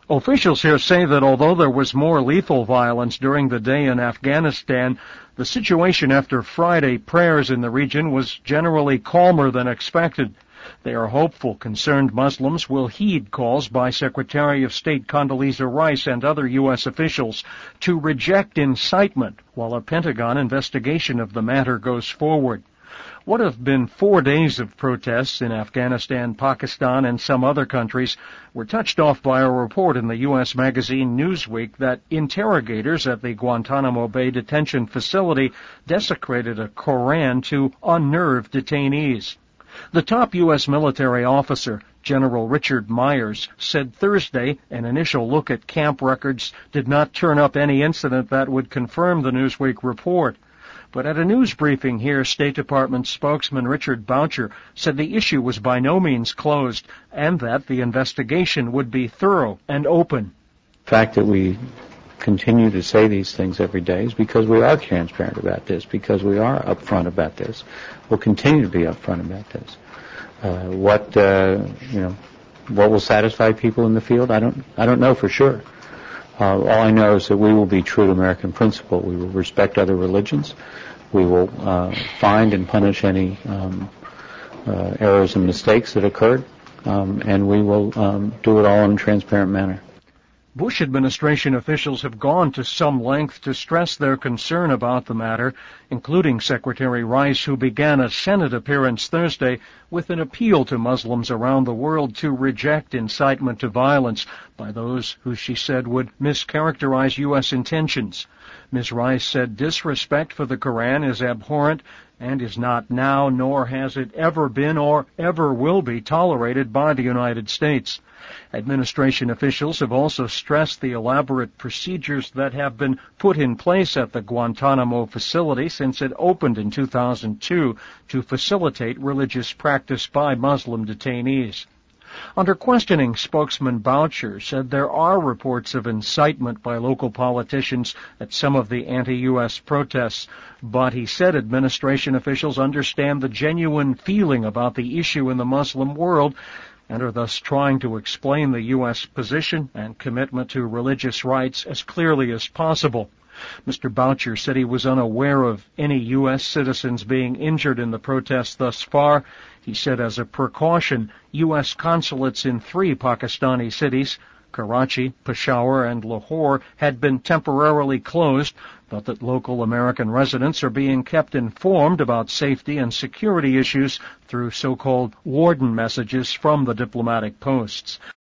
Officials here say that although there was more lethal violence during the day in Afghanistan, the situation after Friday prayers in the region was generally calmer than expected. They are hopeful concerned Muslims will heed calls by Secretary of State Condoleezza Rice and other U.S. officials to reject incitement while a Pentagon investigation of the matter goes forward. What have been 4 days of protests in Afghanistan, Pakistan, and some other countries were touched off by a report in the U.S. magazine Newsweek that interrogators at the Guantanamo Bay detention facility desecrated a Koran to unnerve detainees. The top U.S. military officer, General Richard Myers, said Thursday an initial look at camp records did not turn up any incident that would confirm the Newsweek report. But at a news briefing here, State Department spokesman Richard Boucher said the issue was by no means closed and that the investigation would be thorough and open. The fact that we continue to say these things every day is because we are transparent about this, because we are upfront about this. We'll continue to be upfront about this. What will satisfy people in the field? I don't know for sure. All I know is that we will be true to American principle. We will respect other religions. We will find and punish any errors and mistakes that occurred, and we will do it all in a transparent manner. Bush administration officials have gone to some length to stress their concern about the matter, including Secretary Rice, who began a Senate appearance Thursday with an appeal to Muslims around the world to reject incitement to violence by those who she said would mischaracterize U.S. intentions. Ms. Rice said disrespect for the Koran is abhorrent and is not now, nor has it ever been or ever will be tolerated by the United States. Administration officials have also stressed the elaborate procedures that have been put in place at the Guantanamo facility since it opened in 2002 to facilitate religious practice by Muslim detainees. Under questioning, spokesman Boucher said there are reports of incitement by local politicians at some of the anti-U.S. protests, but he said administration officials understand the genuine feeling about the issue in the Muslim world and are thus trying to explain the U.S. position and commitment to religious rights as clearly as possible. Mr. Boucher said he was unaware of any U.S. citizens being injured in the protests thus far. He said as a precaution, U.S. consulates in 3 Pakistani cities, Karachi, Peshawar, and Lahore, had been temporarily closed, but that local American residents are being kept informed about safety and security issues through so-called warden messages from the diplomatic posts.